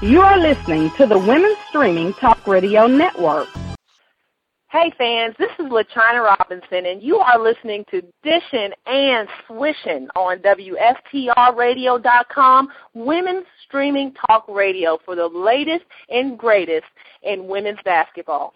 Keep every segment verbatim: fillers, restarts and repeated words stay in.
You are listening to the Women's Streaming Talk Radio Network. Hey fans, this is LaChina Robinson, and you are listening to Dishin' and Swishin' on W S T R radio dot com, Women's Streaming Talk Radio, for the latest and greatest in women's basketball.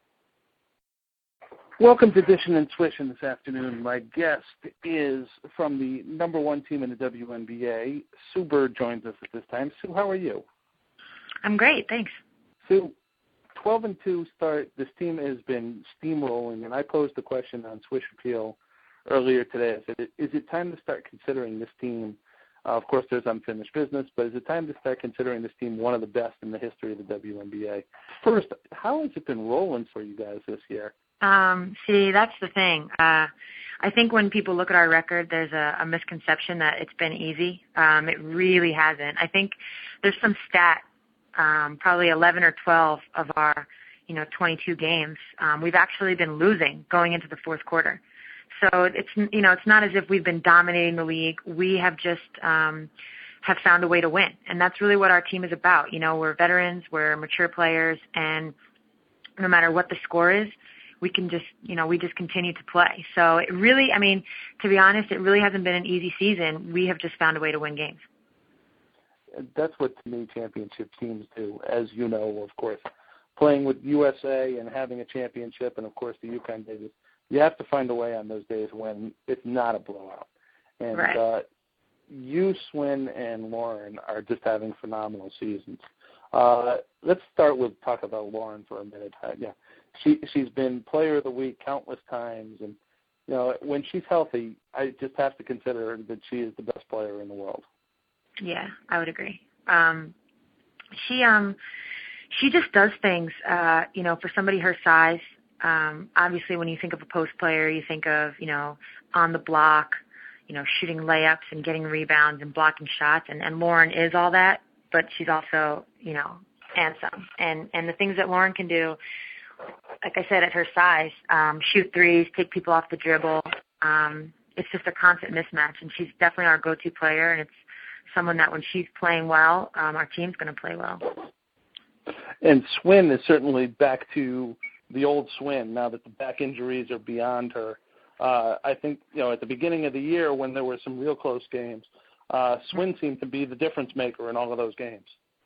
Welcome to Dishin' and Swishin' this afternoon. My guest is from the number one team in the W N B A. Sue Bird joins us at this time. Sue, how are you? I'm great, thanks. Sue, twelve and two start. This team has been steamrolling, and I posed the question on Swish Appeal earlier today. I said, is it time to start considering this team? Uh, of course, there's unfinished business, but is it time to start considering this team one of the best in the history of the W N B A? First, how has it been rolling for you guys this year? Um, see, that's the thing. Uh, I think when people look at our record, there's a, a misconception that it's been easy. Um, it really hasn't. I think there's some stat. Um, probably eleven or twelve of our, you know, twenty-two games, um, we've actually been losing going into the fourth quarter. So it's, you know, it's not as if we've been dominating the league. We have just um, have found a way to win, and that's really what our team is about. You know, we're veterans, we're mature players, and no matter what the score is, we can just, you know, we just continue to play. So it really, I mean, to be honest, it really hasn't been an easy season. We have just found a way to win games. That's what, to me, championship teams do, as you know, of course. Playing with U S A and having a championship and, of course, the UConn days, you have to find a way on those days when it's not a blowout. And right. uh, you, Swin, and Lauren are just having phenomenal seasons. Uh, let's start with talk about Lauren for a minute. Uh, yeah, she, she's been player of the week countless times. And, you know, when she's healthy, I just have to consider that she is the best player in the world. Yeah, I would agree. Um, she um, she just does things, uh, you know, for somebody her size. Um, obviously, when you think of a post player, you think of, you know, on the block, you know, shooting layups and getting rebounds and blocking shots. And, and Lauren is all that, but she's also, you know, and some. And, and the things that Lauren can do, like I said, at her size, um, shoot threes, take people off the dribble. Um, it's just a constant mismatch, and she's definitely our go-to player, and it's someone that when she's playing well, um, our team's going to play well. And Swin is certainly back to the old Swin now that the back injuries are beyond her. Uh, I think, you know, at the beginning of the year when there were some real close games, uh, Swin seemed to be the difference maker in all of those games.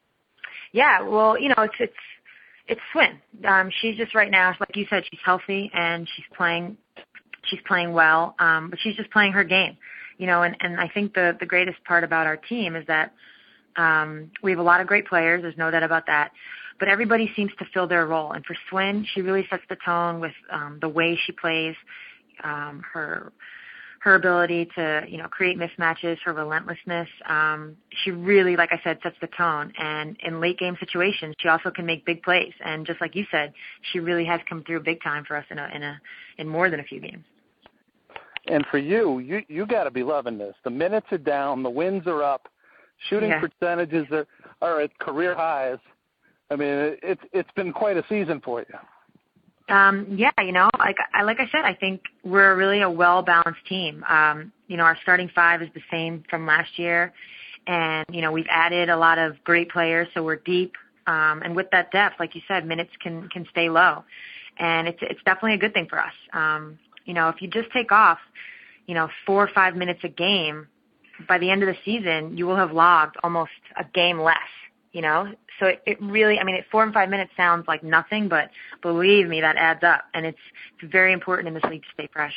Yeah, well, you know, it's it's it's Swin. Um, she's just right now, like you said, she's healthy and she's playing she's playing well, um, but she's just playing her game. You know, and, and I think the, the greatest part about our team is that um, we have a lot of great players. There's no doubt about that. But everybody seems to fill their role. And for Swin, she really sets the tone with um, the way she plays, um, her her ability to, you know, create mismatches, her relentlessness. Um, she really, like I said, sets the tone. And in late game situations, she also can make big plays. And just like you said, she really has come through big time for us in a in a in more than a few games. And for you, you you got to be loving this. The minutes are down, the wins are up, shooting yeah. percentages are, are at career highs. I mean, it, it's it's been quite a season for you. Um, yeah, you know, like I like I said, I think we're really a well-balanced team. Um, you know, our starting five is the same from last year, and you know we've added a lot of great players, so we're deep. Um, and with that depth, like you said, minutes can can stay low, and it's it's definitely a good thing for us. Um, You know, if you just take off, you know, four or five minutes a game, by the end of the season, you will have logged almost a game less, you know. So it, it really, I mean, four and five minutes sounds like nothing, but believe me, that adds up. And it's, it's very important in this league to stay fresh.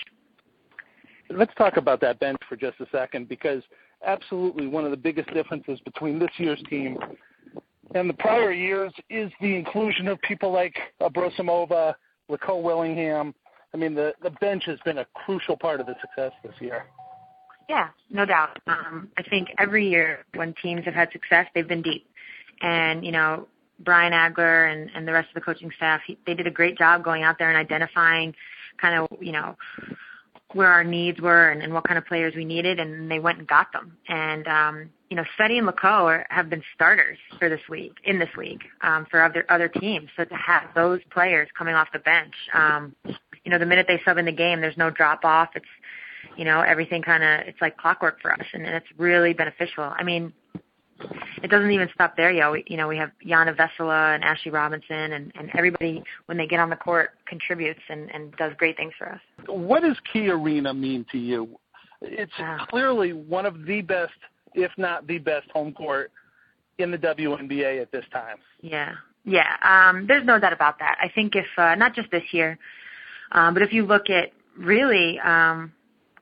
Let's talk about that bench for just a second, because absolutely one of the biggest differences between this year's team and the prior years is the inclusion of people like Abrosimova, Lacoe Willingham. I mean, the, the bench has been a crucial part of the success this year. Yeah, no doubt. Um, I think every year when teams have had success, they've been deep. And, you know, Brian Agler and, and the rest of the coaching staff, he, they did a great job going out there and identifying kind of, you know, where our needs were and, and what kind of players we needed, and they went and got them. And, um, you know, Sveti and Lacoe are, have been starters for this league, in this league, um, for other other teams. So to have those players coming off the bench, um, you know, the minute they sub in the game, there's no drop-off. It's, you know, everything kind of, it's like clockwork for us, and, and it's really beneficial. I mean, it doesn't even stop there, yo. We, you know, we have Yana Vesela and Ashley Robinson, and, and everybody, when they get on the court, contributes and, and does great things for us. What does Key Arena mean to you? It's Wow. clearly one of the best, if not the best, home court in the W N B A at this time. Yeah, yeah. Um, there's no doubt about that. I think if, uh, not just this year, um, but if you look at really, um,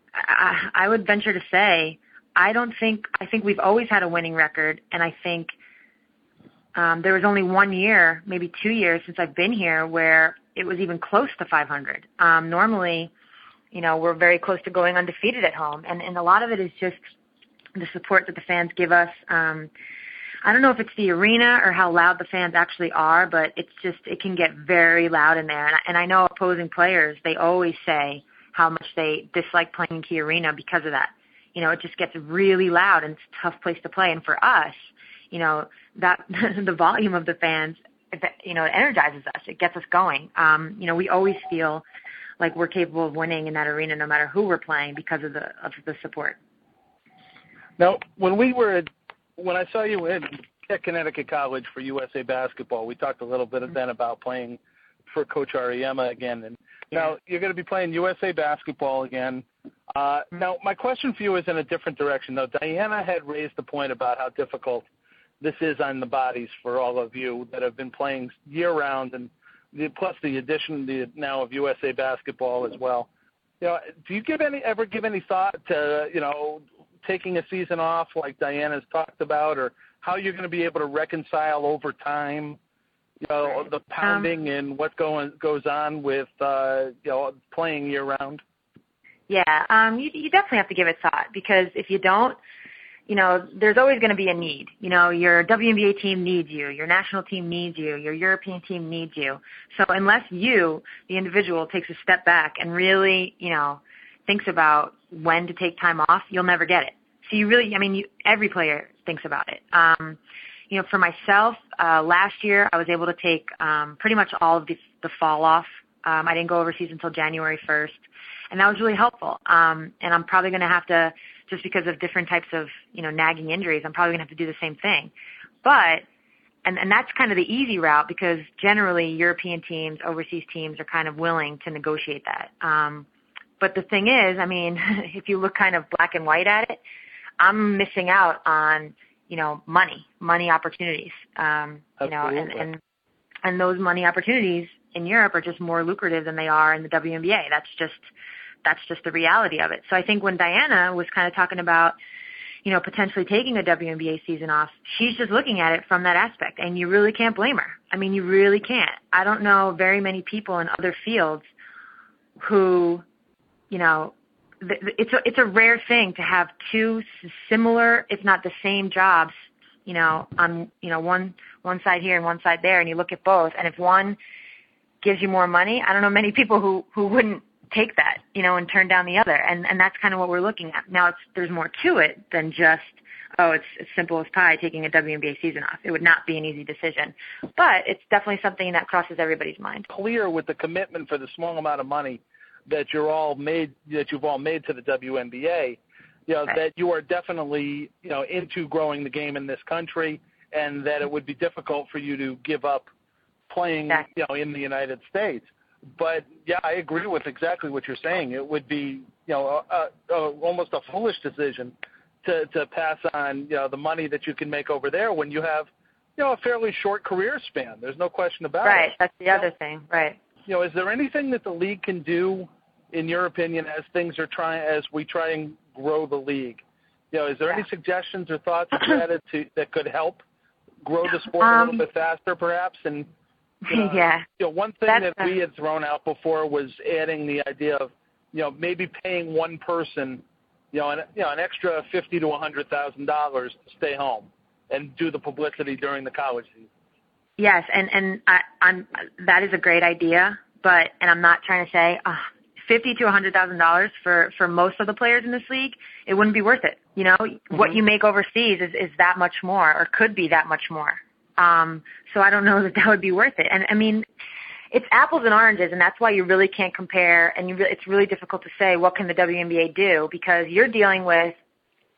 I, I would venture to say, I don't think, I think we've always had a winning record, and I think um, there was only one year, maybe two years since I've been here where it was even close to five hundred. Um, normally, you know, we're very close to going undefeated at home, and, and a lot of it is just the support that the fans give us. Um, I don't know if it's the arena or how loud the fans actually are, but it's just, it can get very loud in there. And I, and I know opposing players, they always say how much they dislike playing in Key Arena because of that. You know, it just gets really loud and it's a tough place to play. And for us, you know, that the volume of the fans, you know, it energizes us. It gets us going. Um, you know, we always feel like we're capable of winning in that arena no matter who we're playing because of the of the support. Now, when we were at, when I saw you in, at Connecticut College for U S A Basketball, we talked a little bit mm-hmm. then about playing for Coach Auriemma again. And yeah. Now you're going to be playing U S A Basketball again. Uh, mm-hmm. Now, my question for you is in a different direction, though. Diana had raised the point about how difficult this is on the bodies for all of you that have been playing year-round, and the, plus the addition the, now of U S A Basketball as well. You know, do you give any ever give any thought to, you know, taking a season off like Diana's talked about, or how you're going to be able to reconcile over time, you know, the pounding um, and what going goes on with, uh, you know, playing year-round? Yeah, um, you, you definitely have to give it thought, because if you don't, you know, there's always going to be a need. You know, your W N B A team needs you. Your national team needs you. Your European team needs you. So unless you, the individual, takes a step back and really, you know, thinks about when to take time off, you'll never get it. So you really, I mean, you, every player thinks about it. Um, you know, for myself, uh, last year I was able to take um, pretty much all of the, the fall off. Um, I didn't go overseas until January first, and that was really helpful. Um, and I'm probably going to have to, just because of different types of, you know, nagging injuries, I'm probably going to have to do the same thing. But, and, and that's kind of the easy route, because generally European teams, overseas teams are kind of willing to negotiate that. Um, but the thing is, I mean, if you look kind of black and white at it, I'm missing out on, you know, money, money opportunities, um, you know, and, and, and those money opportunities in Europe are just more lucrative than they are in the W N B A. That's just, that's just the reality of it. So I think when Diana was kind of talking about, you know, potentially taking a W N B A season off, she's just looking at it from that aspect, and you really can't blame her. I mean, you really can't. I don't know very many people in other fields who, you know, it's a, it's a rare thing to have two similar, if not the same jobs, you know, on, you know, one, one side here and one side there, and you look at both. And if one gives you more money, I don't know many people who, who wouldn't take that, you know, and turn down the other. And, and that's kind of what we're looking at. Now, it's, there's more to it than just, oh, it's as simple as pie, taking a W N B A season off. It would not be an easy decision. But it's definitely something that crosses everybody's mind. Clear with the commitment for the small amount of money that you're all made, that you've all made to the W N B A, you know, right. that you are definitely, you know, into growing the game in this country, and that it would be difficult for you to give up playing, exactly. you know, in the United States. But yeah, I agree with exactly what you're saying. It would be, you know, a, a, almost a foolish decision to to pass on, you know, the money that you can make over there when you have, you know, a fairly short career span. There's no question about right. it. Right. That's the you other know, thing. Right. You know, is there anything that the league can do, in your opinion, as things are trying, as we try and grow the league? You know, is there yeah. any suggestions or thoughts added to that could help grow the sport um, a little bit faster, perhaps? And you know, yeah, you know, one thing That's that we had thrown out before was adding the idea of, you know, maybe paying one person, you know, an, you know, an extra fifty to a hundred thousand dollars to stay home and do the publicity during the college season. Yes, and and I, I'm that is a great idea, but and I'm not trying to say uh, fifty to a hundred thousand dollars for for most of the players in this league, it wouldn't be worth it. You know, mm-hmm. what you make overseas is is that much more, or could be that much more. Um, so I don't know that that would be worth it. And I mean, it's apples and oranges, and that's why you really can't compare. And you re- it's really difficult to say what can the W N B A do, because you're dealing with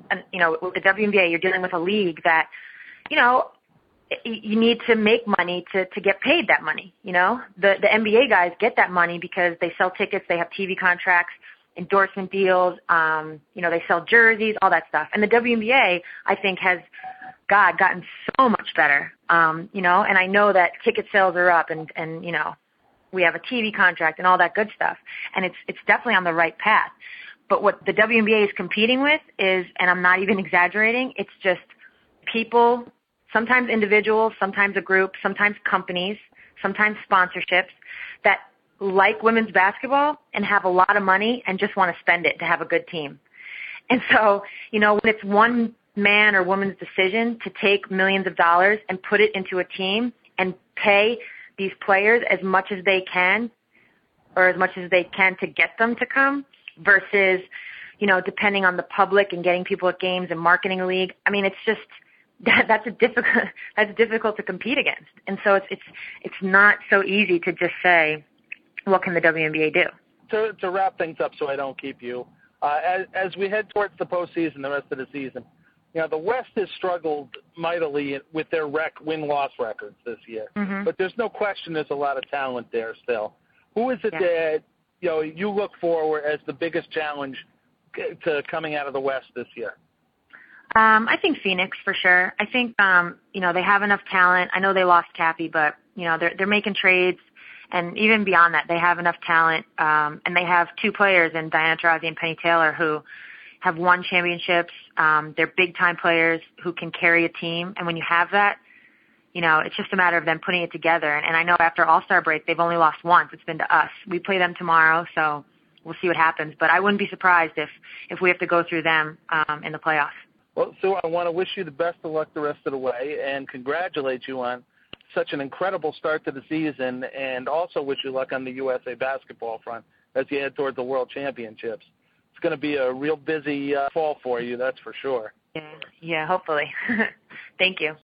and, you know, with the W N B A, you're dealing with a league that, you know, you need to make money to, to get paid that money, you know. The, the N B A guys get that money because they sell tickets, they have T V contracts, endorsement deals, um, you know, they sell jerseys, all that stuff. And the W N B A, I think, has, God, gotten so much better, um, you know, and I know that ticket sales are up and, and, you know, we have a T V contract and all that good stuff. And it's it's definitely on the right path. But what the W N B A is competing with is, and I'm not even exaggerating, it's just people, sometimes individuals, sometimes a group, sometimes companies, sometimes sponsorships that like women's basketball and have a lot of money and just want to spend it to have a good team. And so, you know, when it's one man or woman's decision to take millions of dollars and put it into a team and pay these players as much as they can or as much as they can to get them to come versus, you know, depending on the public and getting people at games and marketing a league. I mean, it's just, that, that's a difficult, that's difficult to compete against. And so it's, it's, it's not so easy to just say, what can the W N B A do? To, to wrap things up so I don't keep you, uh, as, as we head towards the postseason, the rest of the season, you know, the West has struggled mightily with their rec win-loss records this year. Mm-hmm. But there's no question there's a lot of talent there still. Who is it yeah. that, you know, you look for as the biggest challenge to coming out of the West this year? Um, I think Phoenix for sure. I think, um, you know, they have enough talent. I know they lost Cappy, but, you know, they're, they're making trades. And even beyond that, they have enough talent. Um, and they have two players in Diana Taurasi and Penny Taylor who have won championships. Um, they're big-time players who can carry a team. And when you have that, you know, it's just a matter of them putting it together. And, and I know after All-Star break, they've only lost once. It's been to us. We play them tomorrow, so we'll see what happens. But I wouldn't be surprised if, if we have to go through them um, in the playoffs. Well, Sue, I want to wish you the best of luck the rest of the way and congratulate you on such an incredible start to the season and also wish you luck on the U S A basketball front as you head towards the World Championships. It's going to be a real busy uh, fall for you, that's for sure. Yeah, yeah, hopefully. Thank you.